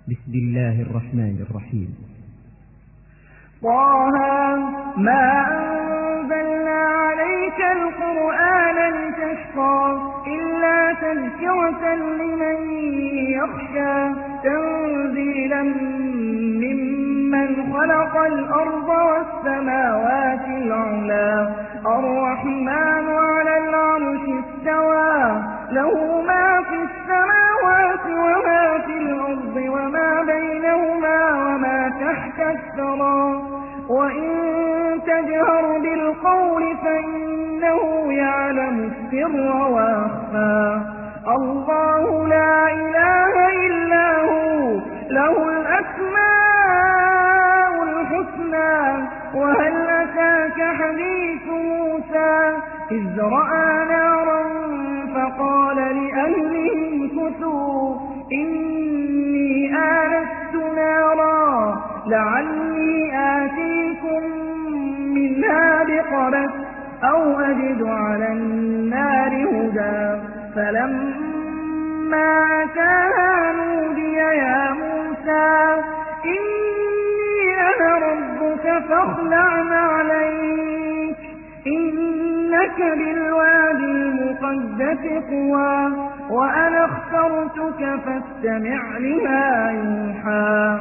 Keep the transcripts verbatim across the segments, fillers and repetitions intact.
بسم الله الرحمن الرحيم. طه ما أنزلنا عليك القرآن لتشقى إلا تذكرة لمن يخشى تنزيلا ممن خلق الأرض والسماوات العلى الرحمن على العرش استوى له ما في السماوات وما في الأرض وما بينهما وما تحت الثرى وإن تجهر بالقول فإنه يعلم السر وأخفى الله لا إله إلا هو له الأسماء الحسنى وهل أتاك حديث موسى إذ رأى نارا فقال لأهلهم كثوا إني آنست نارا لعلي آتيكم منها بقبس أو أجد على النار هدى فلما أتاها نودي يا موسى إني أنا ربك فاخلع عليك إنك بالوادي المقدس طوى وأنا اخترتك فاستمع لما يوحى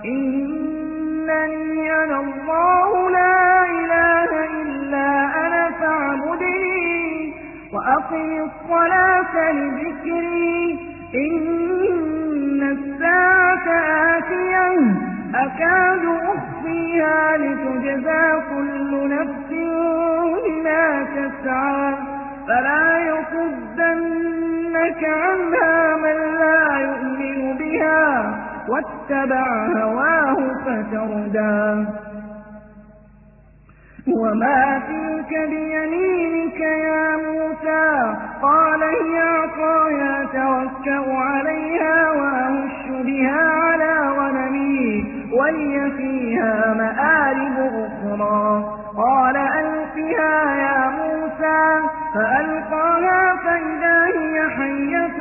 إنني أنا الله لا إله إلا أنا فاعبدني وأقم الصلاة لذكري إن الساعة آتية أكاد أخفيها لتجزى كل نفس بما تسعى فلا يصدنك عنها من لا يؤمن بها واتبع هواه فتردى وما تلك بيمينك يا موسى قال هي عصاي أتوكأ عليها وأهش بها على غنمي ولي فيها مآرب أخرى قال ألقها يا موسى فألقاها فإذا هي حية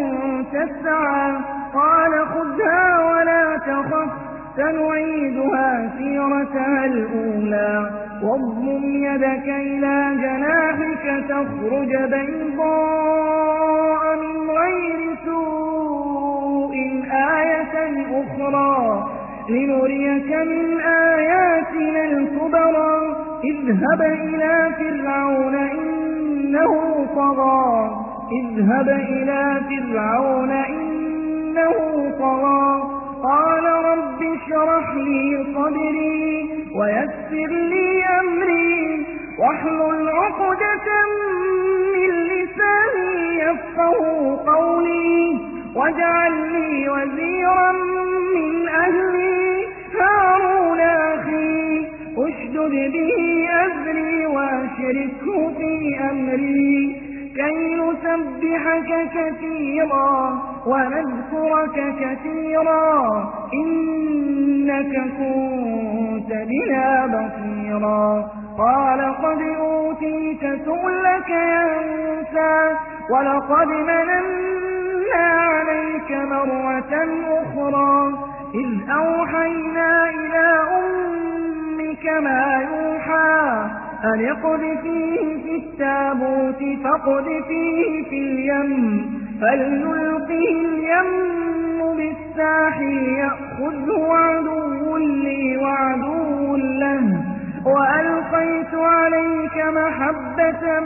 تسعى قال خذها ولا تخف سنعيدها سيرتها الأولى واضمم يدك إلى جناحك تخرج بيضاء من غير سوء آية أخرى لنريك من آياتنا الكبرى اذهب إلى فرعون إنه طغى اذهب إلى فرعون إنه طغى قال رب اشرح لي صدري ويسر لي أمري واحلل عقدة من لساني يفقهوا قولي واجعل لي وزيرا من أهلي هارون أخي اشدد به أزري وأشركه في أمري كي نسبحك كثيرا ونذكرك كثيرا إنك كنت بنا بصيرا قال قد أوتيت سؤلك يا موسى ولقد مننا عليك مرة أخرى إذ أوحينا إلى أمك ما يوحى أن اقذفيه في التابوت فاقذفيه في اليم فليلقه اليم بالساحل يأخذه عدو لي وعدو له وألقيت عليك محبة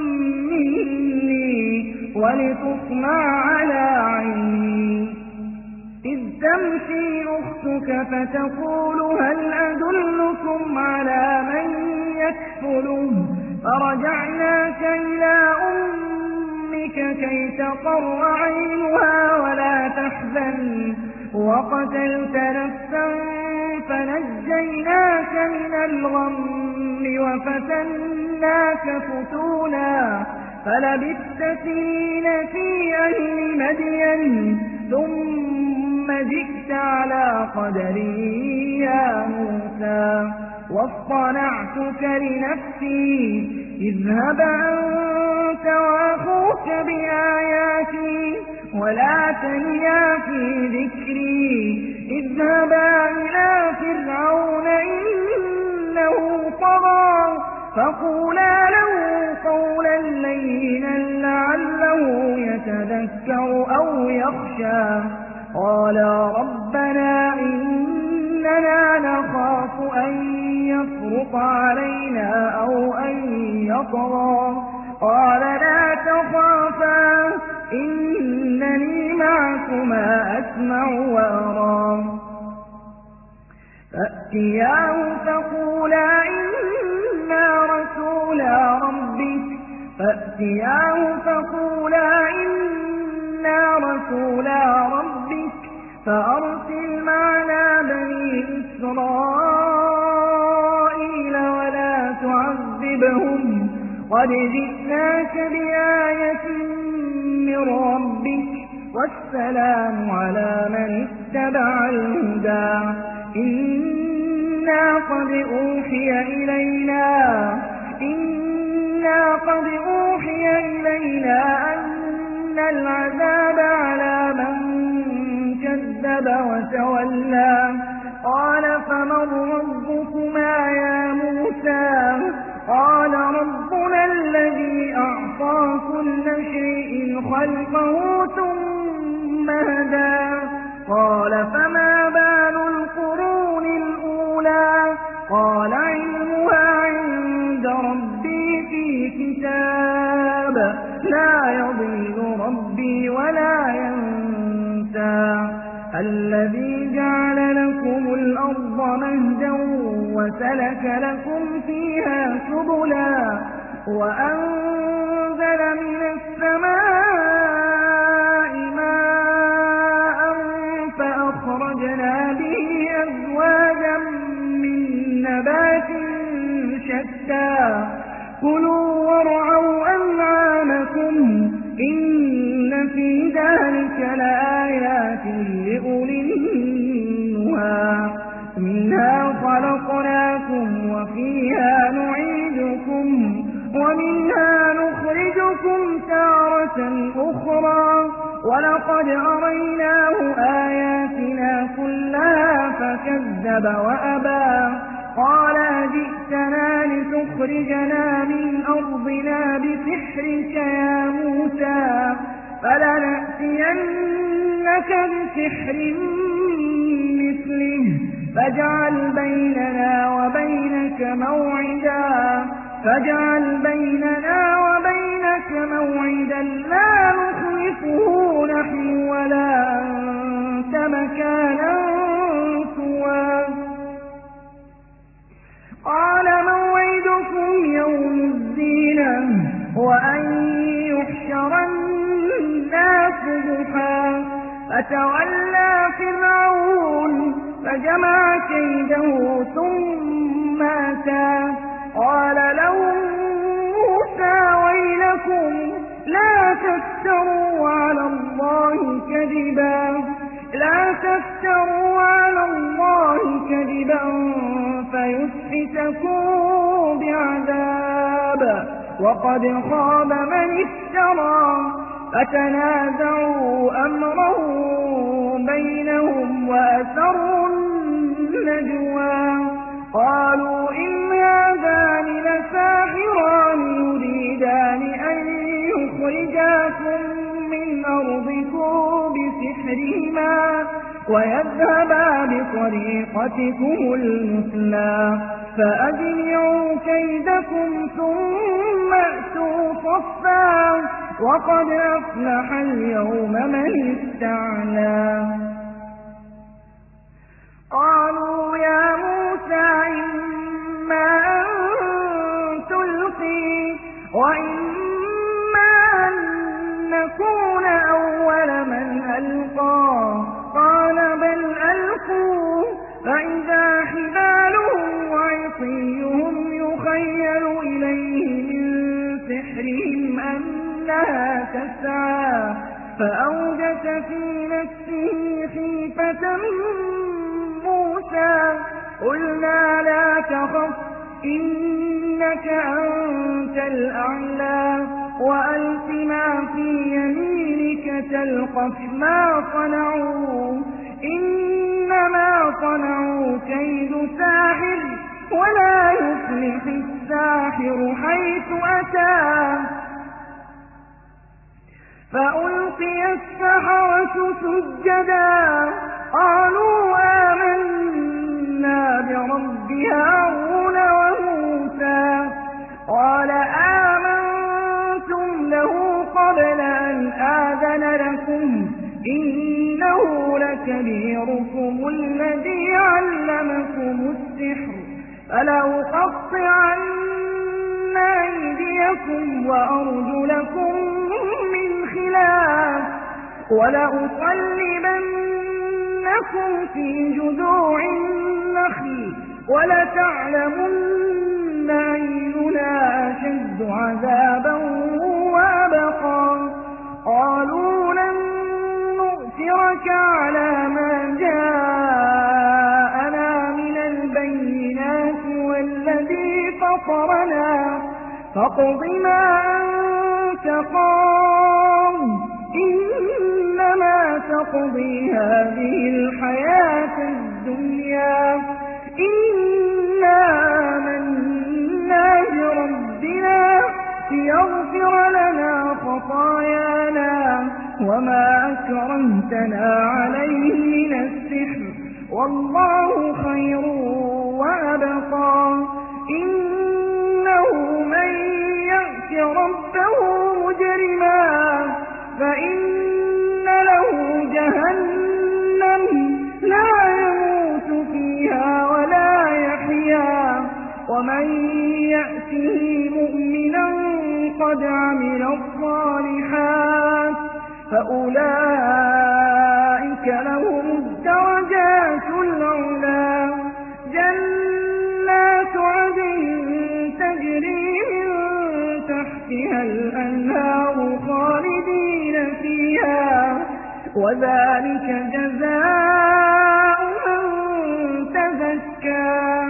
مني ولتصنع على عيني إذ تمشي أختك فتقول هل أدلكم على من يكفله فرجعناك إلى أمك كي تقر عينها ولا تحزن وقتلت نفسا فنجيناك من الغم وفتناك فتونا فلبثت سنين في أهل مدين ثم جئت على قدري يا موسى واصطنعتك لنفسي اذهب أنت وأخوك بآياتي ولا تنيا في ذكري اذهبا إلى فرعون إنه طغى فقولا له قولا لينا لعله يتذكر أو يخشى قالا ربنا إننا نخاف أن يفرط علينا أو أن يطغى قال لا تخافا إنني معكما أسمع وأرى فأتياه فقولا إنا رسولا ربك فأتياه فقولا إنا رسولا ربك فأرسل معنا بني إسرائيل ولا تعذبهم قد جئناك بآية من ربك والسلام على من اتبع الهدى إنا قد أوحي إلينا إنا قد أوحي إلينا أن العذاب على من كذب وتولى قال فمن ربكما يا موسى قال ربنا الذي أعطى كل شيء خلقه ثم هدى قال فما بال القرون الأولى قال علمها عند ربي في كتاب لا يضل ربي ولا ينسى الذي جعل لكم الأرض مهدا وسلك لكم فيها سبلا وأنزل من السماء ماء فأخرجنا به أزواجا من نبات شتى كلوا وارعوا أنعامكم إن في ذلك لآيات لأولي النهى منها خلقناكم وفيها نعيدكم ومنها نخرجكم تارة أخرى ولقد أريناه آياتنا كلها فكذب وأبى قال جئتنا لتخرجنا من أرضنا بسحرك يا موسى فلنأتينك بسحر مثله فاجعل بيننا وبينك موعدا فاجعل بيننا وبينك موعدا لا نخلفه نحن ولا أنت مكانا سوى قال موعدكم يوم الزينة وأن يحشر الناس ضحى فتولى فرعون فجمع كيده ثم أتى قال لهم موسى ويلكم لا تفتروا على الله كذبا لا تفتروا على الله كذبا فيسحتكم بعذاب وقد خاب من افترى فتنازعوا أمرهم بينهم وأسروا النجوى قالوا إن هذان لساحران يريدان أن يخرجاكم من أرضكم بسحرهما ويذهبا بطريقتكم المثلى فأجمعوا كيدكم ثم أتوا صفا وقد أفلح اليوم من استعلى قالوا يا موسى إما أن تلقي وإما أن نكون أول من ألقى قال بل ألقوا فإذا حبالهم وعصيهم يخيل إليه من سحرهم أنها تسعى فأوجس في نفسه خيفة موسى قلنا لا تخف إنك أنت الأعلى وألق ما في يمينك تلقف ما صنعوا إنما كيد ساحر ولا يفلح الساحر حيث أتى. فألقي السحرة سجدا قالوا آمنا برب هارون وموسى. قال آمنتم له قبل أن آذن لكم إنه لكبيركم الذي علمكم السحر فلأقطعن أيديكم وأرجلكم من خلاف ولأصلبنكم في جذوع النخل ولتعلمن أينا أشد عذابا وأبقى. قالوا لن نؤثرك على ما جاءنا من البينات والذي فطرنا فاقض ما أنت قاض إنما تقضي هذه الحياة الدنيا إنا آمنا بربنا ليغفر لنا خطايانا وما أكرمتنا عليه من السحر والله خير وأبقى. إنه من يأت ربه مجرما فإن له جهنم لا يموت فيها ولا يحيا ومن يأته مؤمنا قد عمل الصالحات فأولئك لهم الدرجات العلى. جنات عدن تجري من تحتها الأنهار خالدين فيها وذلك جزاء من تزكى.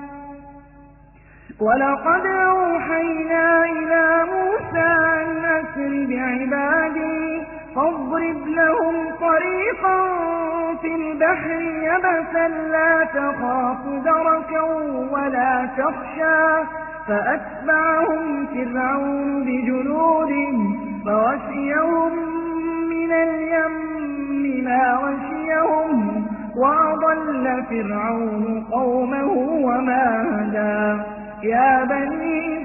ولقد أوحينا إلى موسى أن أسر بعبادي فاضرب لهم طريقا في البحر يبسا لا تخاف دركا ولا تخشى. فأتبعهم فرعون بجنوده فغشيهم من اليم ما غشيهم وأضل فرعون قومه وما هدى. يا بني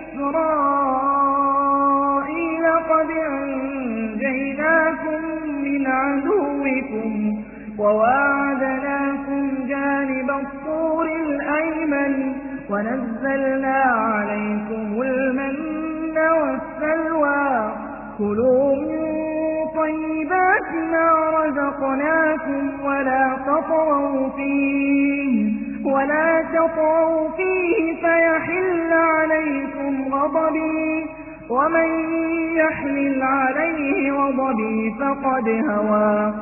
إسرائيل قد أنجيناكم من عدوكم وواعدناكم جانب الطور الأيمن ونزلنا عليكم المن والسلوى. كلوا من طيبات ما رزقناكم ولا تطغوا فيه ولا تطغوا فيه فيحل عليكم غضبي ومن يحلل عليه غضبي فقد هوى.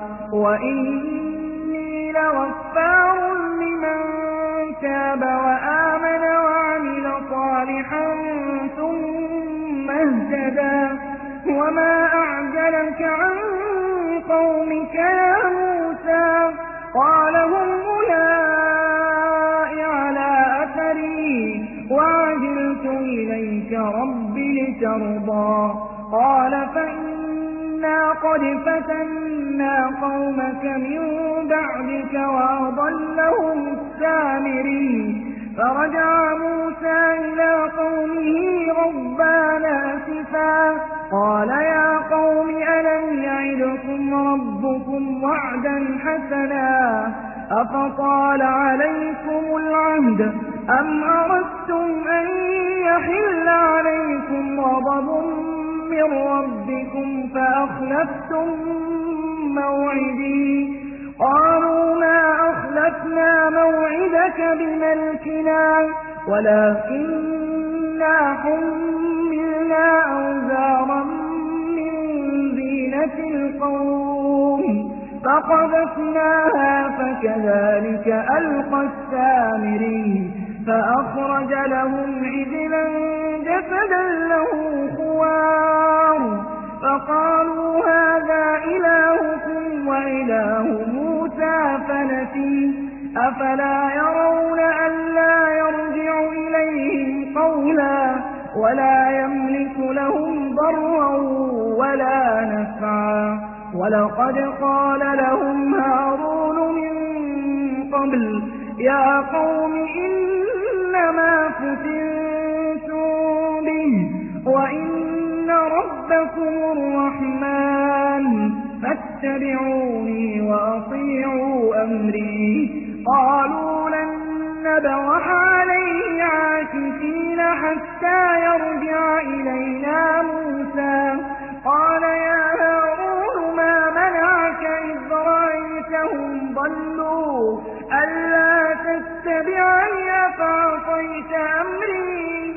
وإني لغفار لمن تاب وآمن وعمل صالحا ثم اهتدى. وما أعجلك عن قومك يا موسى؟ قال هم أولئك على أثري وعجلت إليك رب لترضى. قال فإنا قد فتنا قومك من بعدك وأضلهم السامري. فرجع موسى إلى قومه غضبان آسفا قال يا قوم ألم يعدكم ربكم وعدا حسنا أفطال عليكم العهد أم أردتم أن يحل عليكم غضب من ربكم فأخلفتم موعدي. قالوا ما أخلفنا موعدك بملكنا ولكننا حملنا أوزارا من زينة القوم فقذفناها فكذلك ألقى السامري. فأخرج لهم عجلا جسدا له خوار فقالوا هذا إلهكم وإله موسى فنسي. أفلا يرون ألا يرجع إليهم قولا ولا يملك لهم ضرا ولا نفعا ولقد قال لهم هارون من قبل يا قوم إنما فتنتم به وإن ربكم الرحمن فاتبعوني وأطيعوا أمري قالوا لن نبرح عليه عاكفين حتى يرجع إلينا موسى قال يا هارون ما منعك إذ رأيتهم ضلوا ألا تتبعني أفعصيت أمري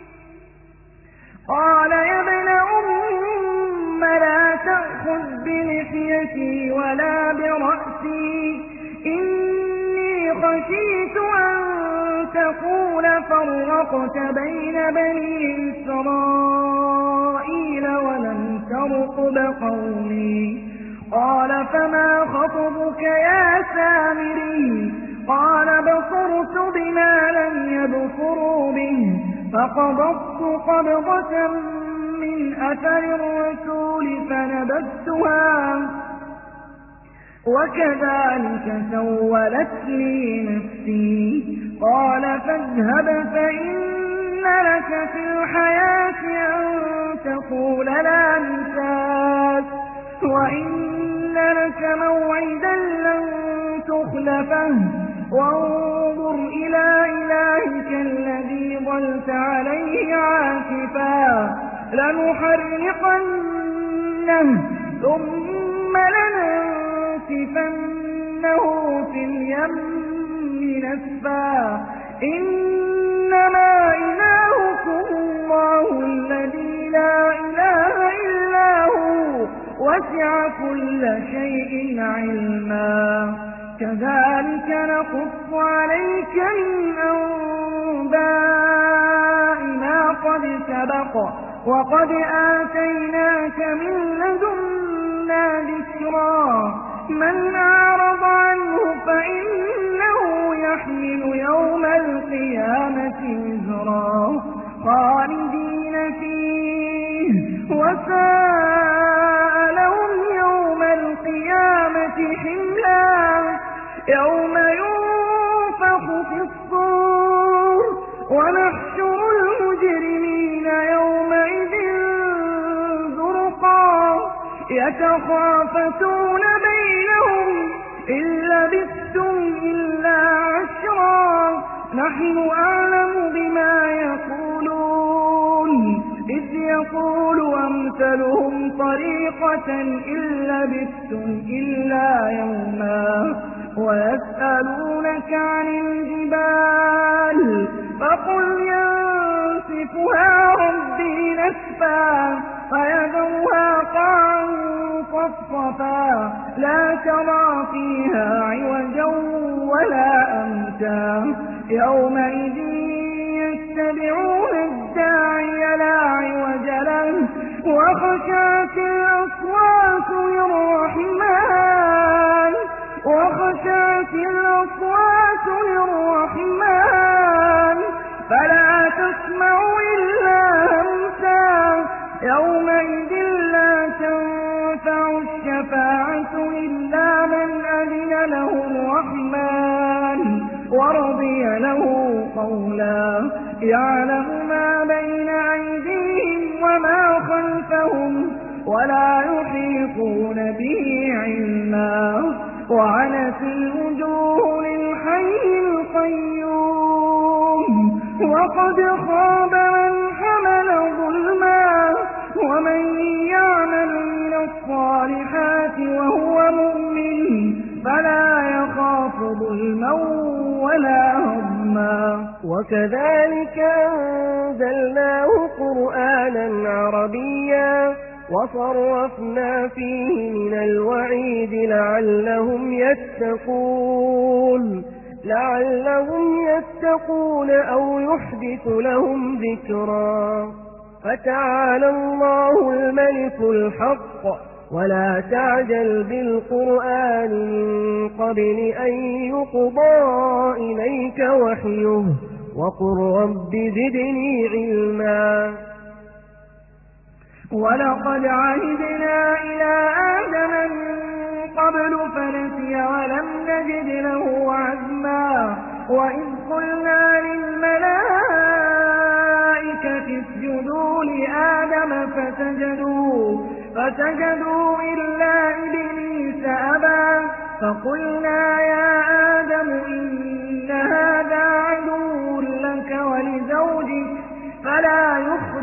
قال يا ابن أم لا تأخذ بلحيتي ولا برأسي إني خشيت أن تقول فرقت بين بني إسرائيل ولم ترقب قولي قال فما خطبك يا سامري قال بصرت بما لم يبصروا به فقبضت قبضة من أثر الرسول فنبذتها وكذلك سولت لي نفسي قال فاذهب فإن لك في الحياة أن تقول لا مساس وإن لك موعدا لن تخلفه وانظر إلى إلهك الذي ظلت عليه عاكفا لنحرقنه ثم لننسفنه في اليم نسفا إنما إلهكم الله الذي لا إله إلا هو وسع كل شيء علما كذلك نقص عليك من أنباء ما قد سبق وقد آتيناك من لدنا ذكرا من أعرض عنه فإنه يحمل يوم القيامة وزرا خالدين فيه وساء لهم يوم القيامة حملا يوم ينفخ في الصور ونحشر المجرمين يومئذ زرقا يتخافتون بينهم إن لبثتم إلا عشرا نحن أعلم بما يقولون إذ يقول أمثلهم طريقة إن لبثتم إلا يوما ويسألونك عن الجبال فقل ينسفها ربي نسفا فيذرها قاعا صفصفا لا ترى فيها عوجا ولا أمتا يومئذ يتبعون الداعي لا عوج له وخشعت الأصوات للرحمن وخشعت الأصوات للرحمن فلا تسمع إلا همسا يومئذ لا تنفع الشفاعة إلا من أذن له الرحمن ورضي له قولا يعلم ما بين أيديهم وما خلفهم ولا يحيطون به علما وعنت الوجوه للحي القيوم وقد خاب من حمل ظلما ومن يعمل من الصالحات وهو مؤمن فلا يخاف ظلما ولا هضما وكذلك أنزلناه قرآنا عربيا وصرفنا فيه من الوعيد لعلهم يتقون لعلهم يتقون أو يحدث لهم ذكرا فتعالى الله الملك الحق ولا تعجل بالقرآن من قبل أن يقضى إليك وحيه وقل رب زدني علما. ولقد عهدنا إلى آدم من قبل فنسي ولم نجد له عزما. وإذ قلنا للملائكة اسجدوا لآدم فسجدوا, فسجدوا إلا إبليس أبى. فقلنا يا آدم إن هذا عدو لك ولزوجك فلا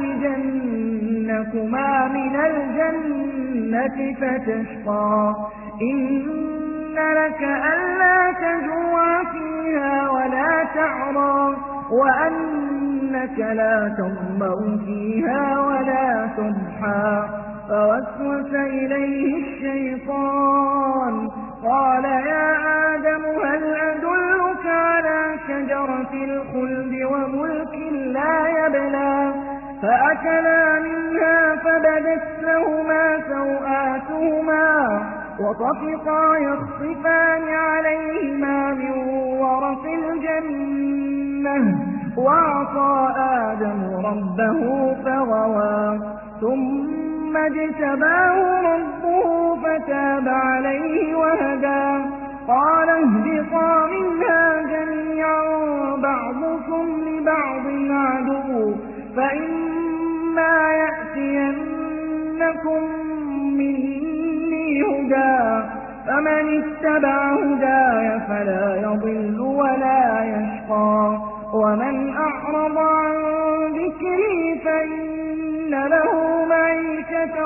يخرجنكما من الجنة فتشقى. إن لك ألا تجوع فيها ولا تعرى وأنك لا تظمأ فيها ولا تضحى. فوسوس إليه الشيطان قال يا آدم هل أدلك على شجرة الخلد وملك لا يبلى. فأكلا منها فبدت لهما سوآتهما وطفقا يخصفان عليهما من ورق الجنة. وعصى آدم ربه فغوى ثم اجتباه ربه فتاب عليه وهدى. قال اهبطا منها جميعا بعضكم لبعض عدو فإما يأتينكم مني هدى فمن اتبع هداي فلا يضل ولا يشقى. ومن أعرض عن ذكري فإن له معيشة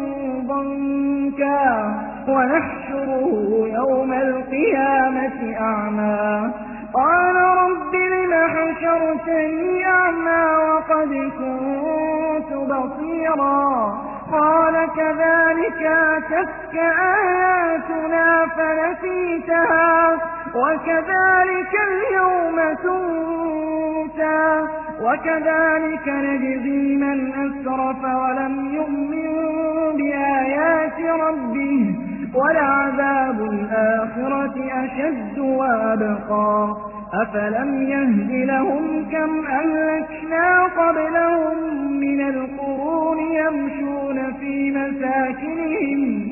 ضنكا ونحشره يوم القيامة أعمى. قال رب لم حشرتني أعمى وقد كنت بصيرا. قال كذلك أتتك آياتنا فنسيتها وكذلك اليوم تنسى. وكذلك نجزي من أسرف ولم يؤمن بآيات ربه ولعذاب الآخرة أشد وأبقى. أفلم يهد لهم كم أهلكنا قبلهم من القرون يمشون في مساكنهم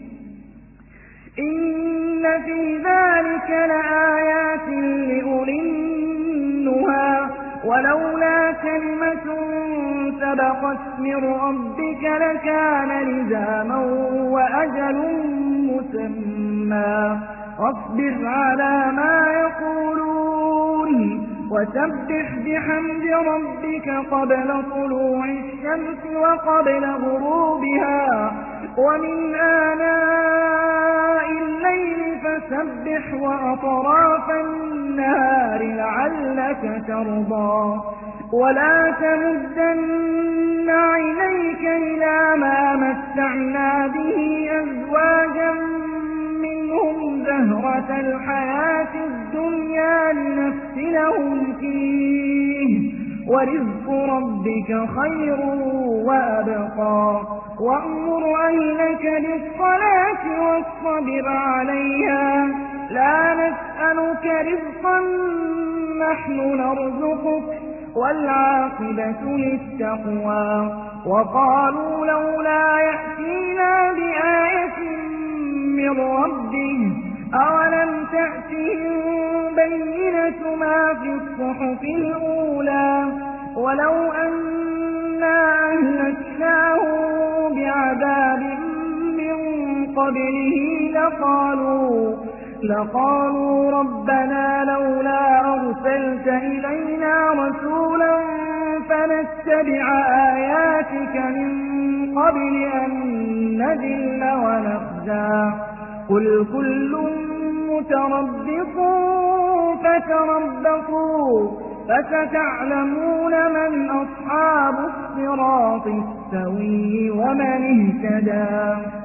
إن في ذلك لآيات لأولي النهى. ولولا كلمة سبقت من ربك لكان لزاما وأجل مسمى. واصبر على ما يقولون وسبح بحمد ربك قبل طلوع الشمس وقبل غروبها ومن آناء الليل فسبح وأطراف النهار لعلك ترضى. ولا تمدن عينيك إلى ما متعنا به أزواجا منهم زهرة الحياة الدنيا لنفتنهم فيه ورزق ربك خير وأبقى. وأمر أهلك بالصلاة واصطبر عليها لا نسألك رزقا نحن نرزقك والعاقبة للتقوى. وقالوا لولا يأتينا بآية من ربه أولم تأتهم بينة ما في الصحف الأولى ولو أنا أهلكناهم بعذاب من قبله لقالوا لقالوا ربنا لولا أرسلت إلينا رسولا فنتبع آياتك من قبل أن نذل ونخزى. قل كل متربص فتربصوا فستعلمون من أصحاب الصراط السوي ومن اهتدى.